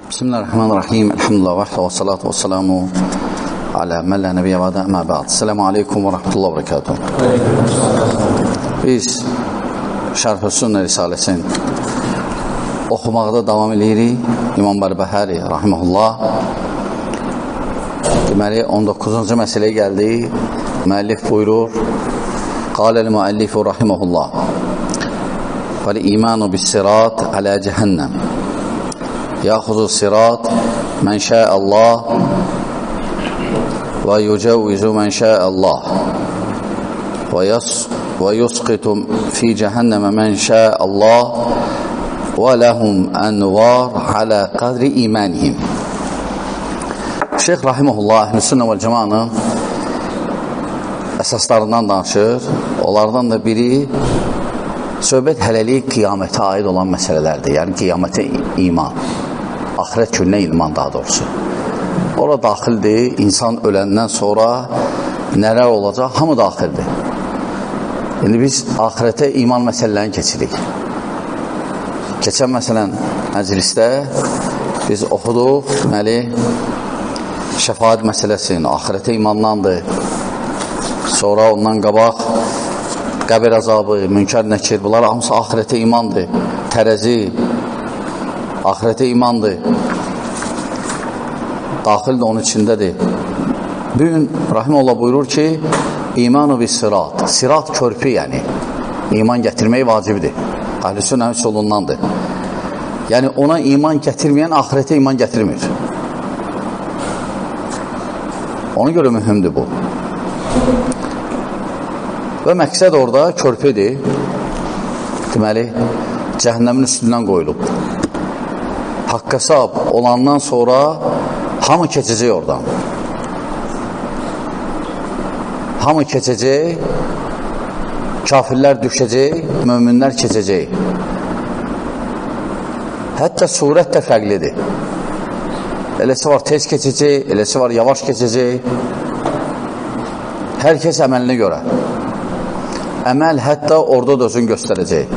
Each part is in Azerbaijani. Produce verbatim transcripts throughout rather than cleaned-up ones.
Bismillahirrahmanirrahim. Elhamdülillah vahdə və salatu və salamu alə mən lə nəbiyyə və də əmə bə'd. Selamu aleykum və rahmetullah və bərəkatuhu. Biz Şərh-ü Sünnə Risaləsin oxumaqda davam edirik. İmam Bərbəhəri rahiməhullah deməli on doqquzuncu məsələyə gəldik. Müəllif buyurur: Qaləl müəllifu rahiməhullah Vəl-imanu bis-sirat alə cəhənnəm Yaxuzu sirat mən şəəəllah və yücəvvizu mən şəəəllah və yusqitu fi cəhənnəmə mən şəəəllah və ləhum ənvar alə qədri imanihim. Şeyx Rahiməhullah Əhl-i Sünnə vəl Cəmanın əsaslarından danışır. Onlardan da biri söhbət hələlik qiyamətə aid olan məsələlərdir. Yəni qiyamətə iman, axirət gününə iman daha doğrusu. Ora daxildir, insan öləndən sonra nələr olacaq, hamı daxildir. İndi biz axirətə iman məsələlərini keçirik. Keçən məsələn məclisdə biz oxuduq, deməli, şəfaət məsələsini, axirətə imandandır. Sonra ondan qabaq qəbir əzabı, münkər nəkir, bunlar hamısı axirətə imandır. Tərəzi, axirətə imandır. Daxil də onun içindədir. Bugün Rahimullah buyurur ki, imanu bis sirat. Sirat körpü yəni. İman gətirmək vacibdir. Əhl-i Sünnə yolundandır. Yəni ona iman gətirməyən axirətə iman gətirmir. Ona görə mühümdür bu. Və məqsəd orada körpüdür. Deməli, cəhənnəmin üstündən qoyulub. Haqq hesab olandan sonra hamı keçəcək oradan. Hamı keçəcək, kafirlər düşəcək, möminlər keçəcək. Hətta surət də fərqlidir. Eləsi var tez keçəcək, eləsi var yavaş keçəcək. Hər kəs əməlinə görə. Əməl hətta orada da özünü göstərəcək.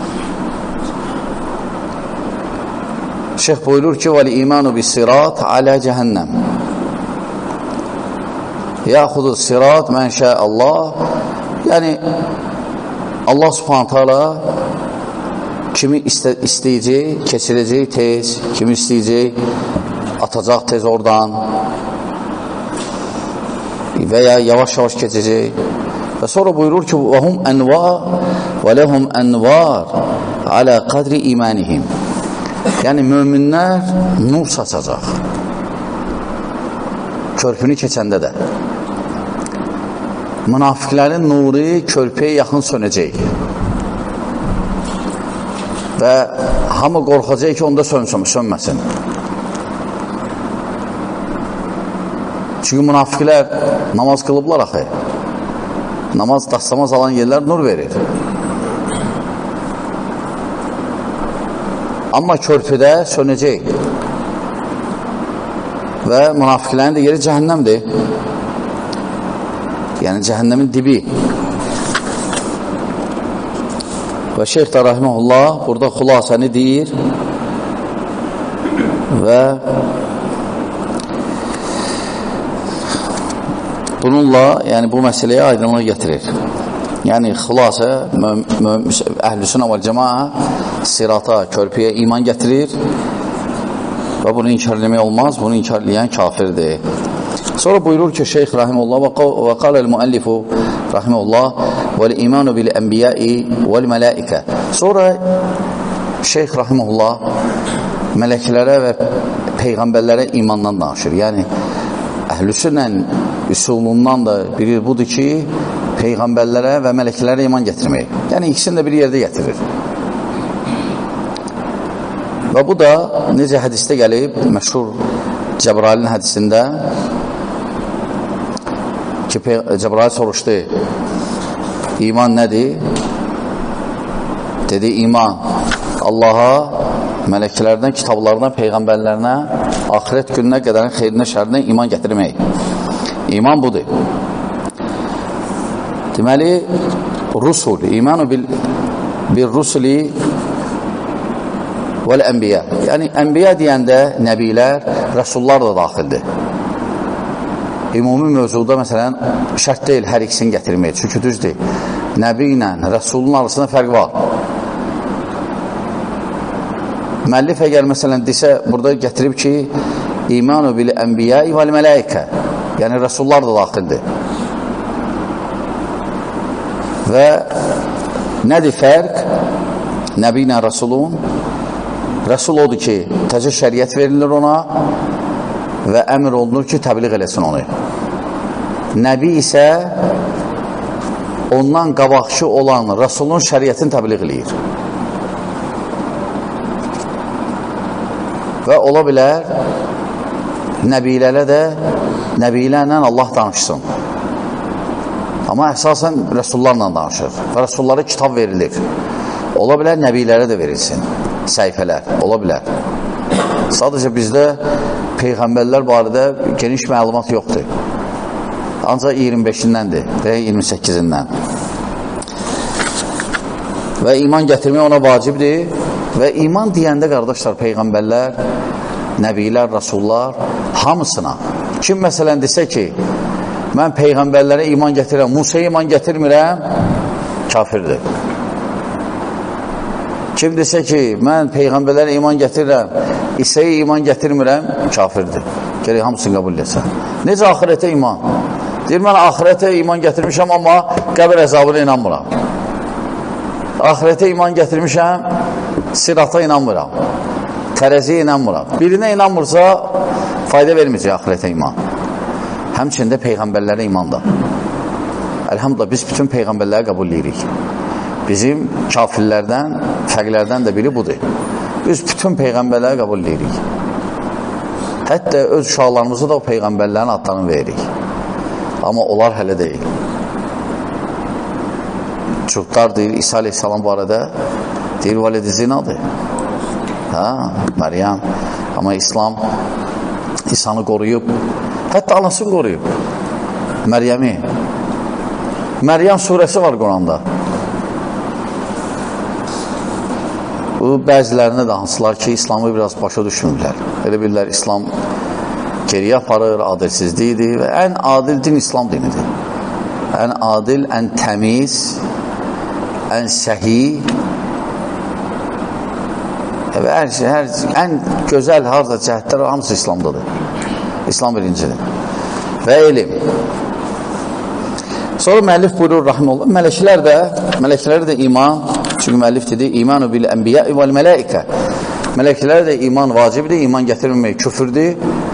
Şeyx buyurur ki, vəl-imanu bis-sirat alə cəhənnəm yaxudu sirat mən şəəəllah. Yəni Allah subhanət hala kimi istə, istəyəcək, keçirəcək tez, kimi istəyəcək atacaq tez oradan və ya yavaş-yavaş keçəcək. Və sonra buyurur ki, vəhum ənvar və ləhum ənvar alə qədri imanihim. Yəni möminlər nur saçacaq. Körpünü keçəndə də. Münafiqlərin nuru körpüyə yaxın sönəcək. Və hamı qorxacaq ki, onda sönsün, sönməsin. Çünki münafiqlər namaz qılıblar axı. Namaz, dastamaz alan yerlər nur verir. Amma körpüdə sönəcək. Və münafiqlərin də yeri cəhənnəmdir. Yəni cəhənnəmin dibi. Və Şeyx də Rahiməhullah burada xülasəni deyir və bununla yəni bu məsələyə aydınlıq gətirir. Yəni xülasə Əhl-i Sünnə vəl Cəmaə sirata, körpüyə iman gətirir və bunu inkarləmək olmaz, bunu inkarləyən kafirdir. Sonra buyurur ki, Şeyx Rahimullah və qaləl müəllifu Rahimullah vəl-imanu bil-ənbiyai vəl-mələikə. Sonra Şeyx Rahimullah mələklərə və peyğəmbərlərə imandan danışır. Yəni Əhl-i Sünnənin üsulundan da biri budur ki, peyğəmbərlərə və mələklərə iman gətirmək. Yəni ikisini də bir yerdə gətirir. Və bu da necə hədisdə gəlib, məşhur Cəbrailin hədisində ki, Cəbrail soruşdu, iman nədir? Dedi, iman Allaha, mələklərdən, kitablardan, peyğəmbərlərinə, axirət gününə qədərin xeyrinə, şərinə iman gətirmək. İman budur. Deməli, rusul, imanu bil, bil rusuli vəl-ənbiya. Yəni, ənbiya deyəndə nəbilər, rəsullar da daxildir. Ümumi mövzuda, məsələn, şərt deyil hər ikisini gətirmək. Çünki düzdür, nəbi ilə rəsulun arasında fərq var. Müəllif əgər, məsələn, desə, burada gətirib ki, imanu bil-ənbiya vəl-mələikə. Yəni, rəsullar da daxildir. Və nədir fərq? Nəbi ilə rəsulun? Rəsul odur ki, təzə şəriət verilir ona və əmr olunur ki, təbliğ eləsin onu. Nəbi isə ondan qabaqçı olan rəsulun şəriətini təbliğ eləyir. Və ola bilər, nəbilərə də, nəbilərlə Allah danışsın. Amma əsasən rəsullarla danışır və rəsullara kitab verilir. Ola bilər, nəbilərə də verilsin, səhifələr, ola bilər. Sadəcə bizdə Peyğəmbərlər barədə geniş məlumat yoxdur. Ancaq iyirmi beşindəndir və iyirmi səkkizindən. Və iman gətirmək ona vacibdir. Və iman deyəndə, qardaşlar, Peyğəmbərlər, nəbilər, rəsullar, hamısına. Kim məsələn desə ki, mən Peyğəmbərlərə iman gətirirəm, Musaya iman gətirmirəm, kafirdir. Kim desə ki, mən Peyğəmbərlərə iman gətirirəm, İsa'ya iman gətirmirəm, kafirdir. Gələk, hamısını qəbul etsən. Necə axirətə iman? Deyir, mən axirətə iman gətirmişəm, amma qəbir əzabına inanmıram. Axirətə iman gətirmişəm, sirata inanmıram, tərəziyə inanmıram. Birinə inanmırsa, fayda verməyəcək axirətə iman. Həmçində Peyğəmbərlərə iman da. Əlhamdülillah, biz bütün Peyğəmbərləri qəbul edirik. Bizim kafirlərdən, fərqlərdən də biri budur. Biz bütün Peyğəmbərləri qəbul edirik. Hətta öz uşaqlarımızı da o Peyğəmbərlərin adlarını veririk. Amma onlar hələ deyil. Çuqlar deyir, İsa aleyhissalam barədə deyir, valid-i zinadır. Hə, Məryəm. Amma İslam İsa'nı qoruyub, hətta anasını qoruyub. Məryəmi. Məryəm surəsi var Quranda. Bu, bəzilərinə də hansılar ki, İslamı biraz başa düşmürlər. Elə bilirlər, İslam geriyə aparır, adilsizliyidir və ən adil din İslam dinidir. Ən adil, ən təmiz, ən səhi və hər şey, hər, ən gözəl harda cəhətlər hamısı İslamdadır. İslam birincidir. Və elm. Sonra müəllif buyurur, rahmanullah, mələklər də, mələklər də iman, çünki müəllif dedi, imanu bil-ənbiya vəl-mələikə. Mələklər də iman vacibdir, iman gətirməmək küfürdür.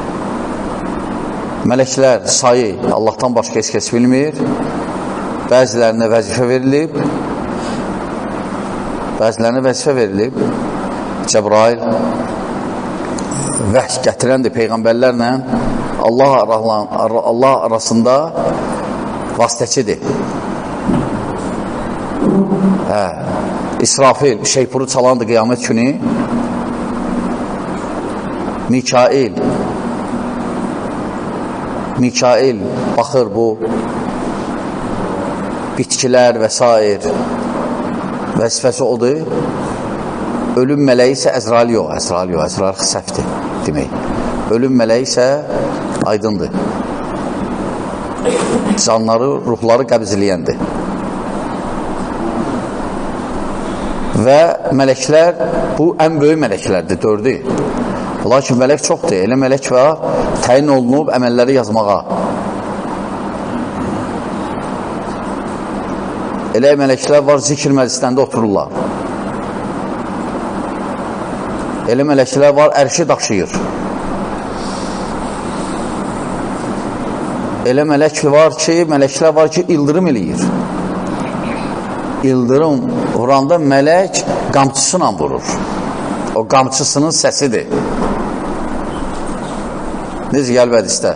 Mələklər sayı Allahdan başqa heç kəs bilmir. Bəzilərinə vəzifə verilib. Bəzilərinə vəzifə verilib. Cəbrail vəhş gətirəndir Peyğəmbərlərlə Allah, Allah arasında vasitəçidir. Hə, İsrafil şeypuru çalandır qiyamət günü. Mikail Mikail baxır bu bitkilər və s. vəzifəsi odur. Ölüm mələyi isə Əzrail yox, Əzrail yox, Əzrail səhvdir demək. Ölüm mələyi isə aydındır. Canları, ruhları qəbzləyəndir. Və mələklər, bu ən böyük mələklərdir, dördü. Lakin mələk çoxdur, elə mələk var, təyin olunub əməlləri yazmağa. Elə mələklər var, zikr məclislərində otururlar. Elə mələklər var, ərşi daşıyır. Elə mələk var ki, mələklər var ki, ildırım eləyir. İldırım vuranda mələk qamçısıyla vurur. O qamçısının səsidir. Necə gəlbədi istə?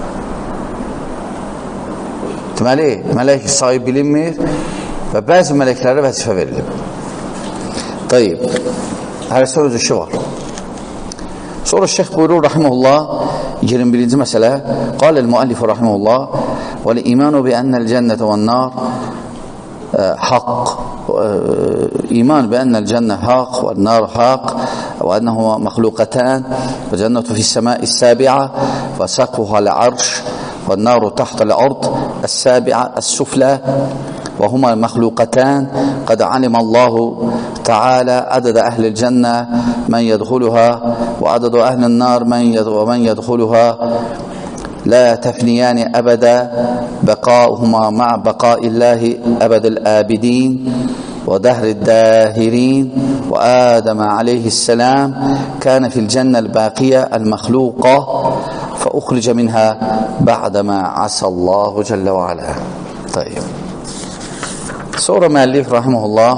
Deməli, mələk sayı bilinmir və bəzi mələklərə vəzifə verilib. Tayyib, hərəsə öz işi var. Sonra şeyx buyurur, rahiməhullah, iyirmi birinci məsələ, qaləl müəllifu rahiməhullah, və li-imanu bi ennəl cənnətə və n-nar حق إيمان بأن الجنة حق والنار حق وأنهما مخلوقتان والجنة في السماء السابعة وسقفها العرش والنار تحت الأرض السابعة السفلى وهما مخلوقتان قد علم الله تعالى عدد أهل الجنة من يدخلها وعدد أهل النار من يدخلها لا تفنيان أبدا بقاؤهما مع بقاء الله أبد الآبدين ودهر الداهرين وآدم عليه السلام كان في الجنة الباقية المخلوقة فأخرج منها بعدما عصى الله جل وعلا. طيب. Sonra müəllif rahimehullah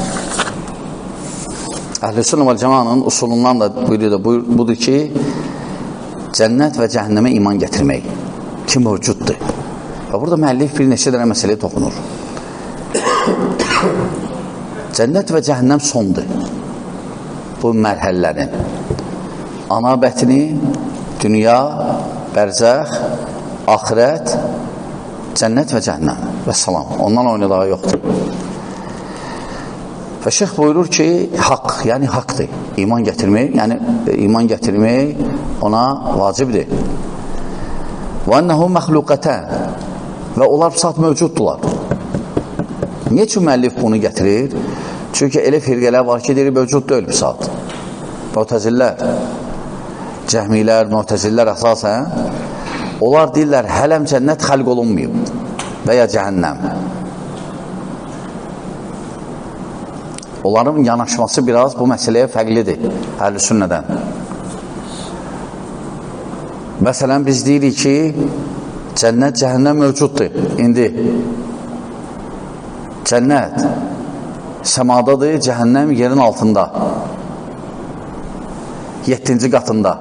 Əhlüsünnə vəl Cəmaənin usulundan da buyuruyor, budur ki, cənnət və cəhənnəmə iman gətirmək ki, mövcuddur. Və burada müəllif bir neçə dənə məsələyə toxunur. Cənnət və cəhənnəm sondur. Bu mərhələlərin ana bətni, dünya, bərzəx, axirət, cənnət və cəhənnəm və salam. Ondan oynadığı yoxdur. Və şeyx buyurur ki, haqq, yəni haqdır. İman gətirmək, yəni iman gətirmək ona vacibdir. Və ənəhu məxluqətən və onlar saat mövcuddular. Niyə üçün müəllif bunu gətirir? Çünki elə firqələr var ki, deyir, mövcud deyil bir saat. Mu'təzillər, cəhmilər, mu'təzillər əsasən onlar deyirlər, hələm cənnət xəlq olunmayıb və ya cəhənnəm. Onların yanaşması biraz bu məsələyə fərqlidir Əhlüsünnədən. Məsələn, biz deyirik ki, cənnət, cəhənnəm mövcuddur. İndi cənnət səmadadır, cəhənnəm yerin altında, yeddinci qatında.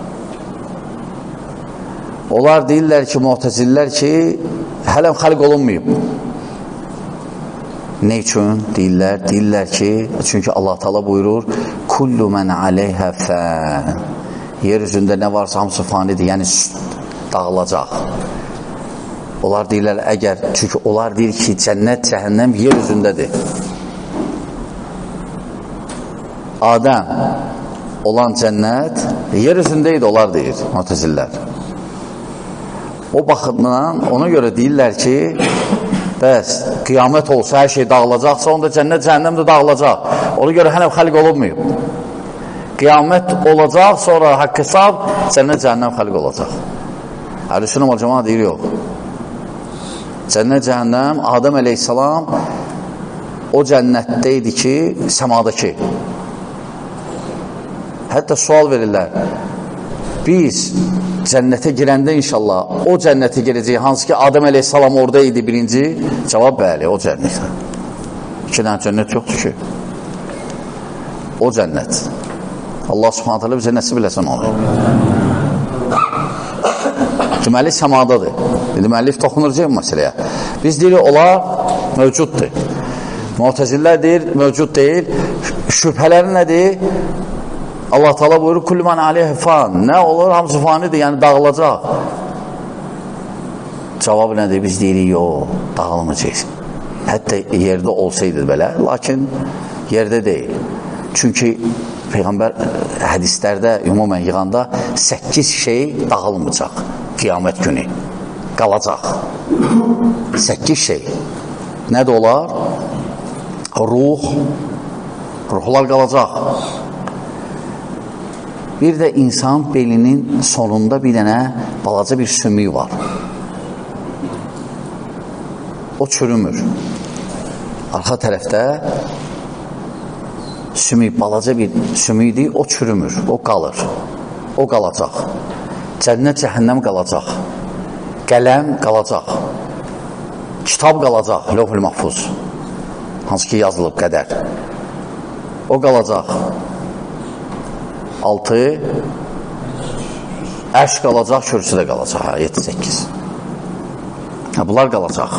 Onlar deyirlər ki, mu'təzillər ki, hələm xalq olunmayıb. Ne üçün? Deyirlər, deyirlər ki, çünki Allah Teala buyurur, kullu mən aleyhə fən. Yer üzündə nə varsa hamısı fanidir, yəni dağılacaq. Onlar deyirlər, əgər, çünki onlar deyir ki, cənnət, cəhənnəm yer üzündədir. Adəm olan cənnət yer üzündəydi, onlar deyir, mu'təzillər. O baxımdan ona görə deyirlər ki, bəs qiyamət olsa, hər şey dağılacaqsa, onda cənnət, cəhənnəm də dağılacaq. Ona görə hələm xəlq olunmayıb. Qiyamət olacaq, sonra haqq hesab, cənnət, cəhənnəm xəlq olacaq. Əhlüsünnə vəl Cəmaət deyir, yox. Cənnət, cəhənnəm, Adəm əleyhissalam o cənnətdə idi ki, səmadakı. Hətta sual verirlər, biz cənnətə girəndə inşallah o cənnətə girəcək, hansı ki Adəm əleyhissalam orada idi birinci, cavab bəli, o cənnətə. İki dənə cənnət yoxdur ki. O cənnət. Allah subhanət hələ bizə nəsib eləsən onu. Deməli, səmadadır. Deməli, toxunuracaq məsələyə. Biz deyirik, onlar mövcuddur. Mu'təzillər deyir, mövcud deyil. Şübhələri nədir? Allah Teala buyurur, kullu men aleyhi fan. Nə olur? Hamısı fanidir, yəni dağılacaq. Cavabı nədir? Biz deyirik, yox, dağılmayacaq. Hətta yerdə olsaydı belə, lakin yerdə deyil. Çünki Peyğəmbər hədislərdə ümumən yığanda səkkiz şey dağılmayacaq qiyamət günü. Qalacaq. Səkkiz şey. Nədir olar? Ruh. Ruhlar qalacaq. Bir də insan belinin sonunda bir dənə balaca bir sümük var. O çürümür. Arxa tərəfdə sümük, balaca bir sümükdir, o çürümür, o qalır. O qalacaq. Cənnət, cəhənnəm qalacaq. Qələm qalacaq. Kitab qalacaq, Lövh-ül Mahfuz. Hansı ki yazılıb qədər. O qalacaq. Altı, əş qalacaq, kürsü də qalacaq, yeddi səkkiz. Bunlar qalacaq.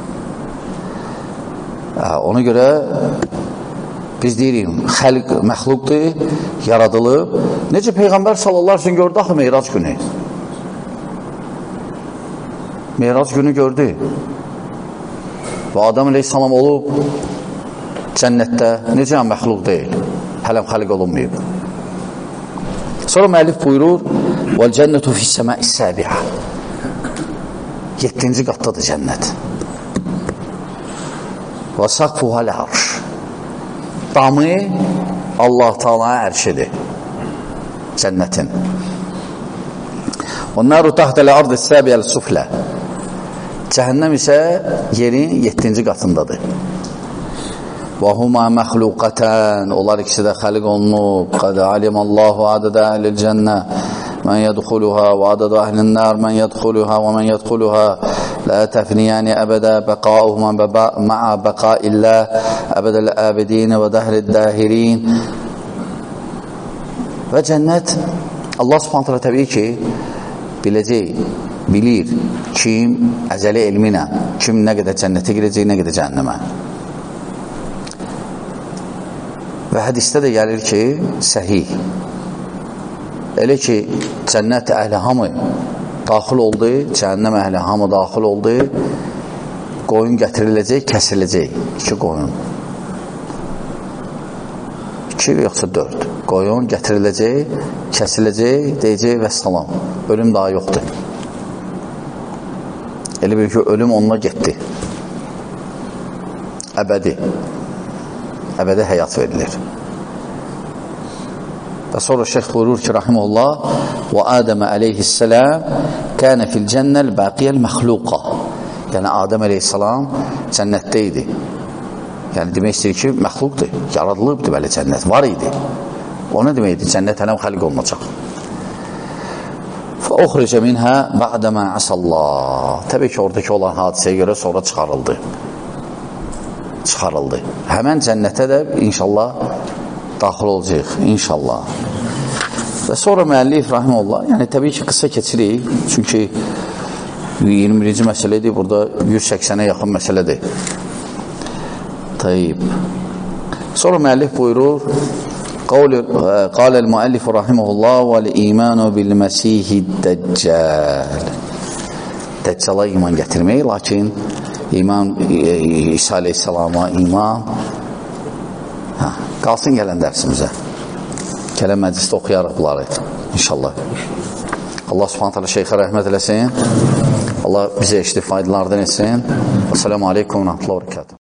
Ona görə biz deyirik, xəlq məxluqdur, yaradılıb. Necə Peyğəmbər sallallahu əleyhi və səlləm gördü axı Meyrac günü? Meyrac günü gördü. və Adəm əleyhissalam olub cənnətdə, necə məxluq deyil, hələm xəliq olunmayıb. Sonra müəllif buyurur, وَالْجَنَّةُ فِي السَّمَاءِ السَّابِعَةِ yeddinci qatdadır cənnət. وَسَقْفُهَا الْعَرْشِ damı Allah Taala'ya ərşidir cənnətin. وَالنَّارُ تَحْتَ الْأَرْضِ السَّابِعَ السُّفْلَى cəhənnəm isə yerin yeddinci qatındadır. وَهُمَا مَخْلُوقَتَانِ onlar ikisi də xəliq olunub. قَدْ عَلِمَ اللّٰهُ عَدَدَ أَهْلِ الْجَنَّةِ مَنْ يَدْخُلُهَا وَعَدَدَ أَهْلِ النَّارِ مَنْ يَدْخُلُهَا وَمَنْ يَدْخُلُهَا لَا تَفْنِيَانِ أَبَدًا بَقَاؤُهُمَا مَعَ بَقَاءِ اللّٰهِ أَبَدَ الْآبِدِينَ وَدَهْرِ الدَّاهِرِينَ və cənnət Allah subhanahu teala təbii ki biləcək, bilir kim əzəli elminə, kim nə qədər cənnətə girəcək, nə qədər cəhənnəmə. Və hədisdə də gəlir ki, səhih. Elə ki, cənnət əhli hamı daxil oldu, cəhənnəm əhli hamı daxil oldu, qoyun gətiriləcək, kəsiləcək. İki qoyun. İki yoxsa dörd. Qoyun gətiriləcək, kəsiləcək, deyəcək və salam. Ölüm daha yoxdur. Elə bir ki, ölüm onunla getdi. Əbədi. Əbədi həyat verilir. Və sonra şeyx buyurur ki, rahimullah, və Adəm əleyhissalam kənə fil cənnəl bəqiyyəl məxluqa. Yəni, Adəm əleyhissalam cənnətdə idi. Yəni, demək istəyir ki, məxluqdur, yaradılıbdır bəli cənnət, var idi. O nə deməkdir? Cənnət hələm xəliq olunacaq. فَأُخْرِجَ مِنْهَا بَعْدَمَا عَسَ اللّٰهِ təbii ki, oradakı olan hadisəyə görə sonra çıxarıldı. Çıxarıldı. Həmən cənnətə də inşallah daxil olacaq, inşallah. Və sonra müəllif, rahimullah, yəni təbii ki, qısa keçirik, çünki iyirmi birinci məsələdir, burada yüz səksənə yaxın məsələdir. Tayyib. Sonra müəllif buyurur, قال المؤلف رحمه الله والإيمان بالمسيح الدجال Dəccala iman gətirmək, lakin iman İsa aleyhissalama iman hə, qalsın gələn dərsimizə. Gələn məclisdə oxuyarıq bunları inşallah. Allah subhanahu teala şeyxə rəhmət eləsin. Allah bizə eşitib faydalardan etsin. Esselamu aleykum və rahmetullahi və bərəkatuhu.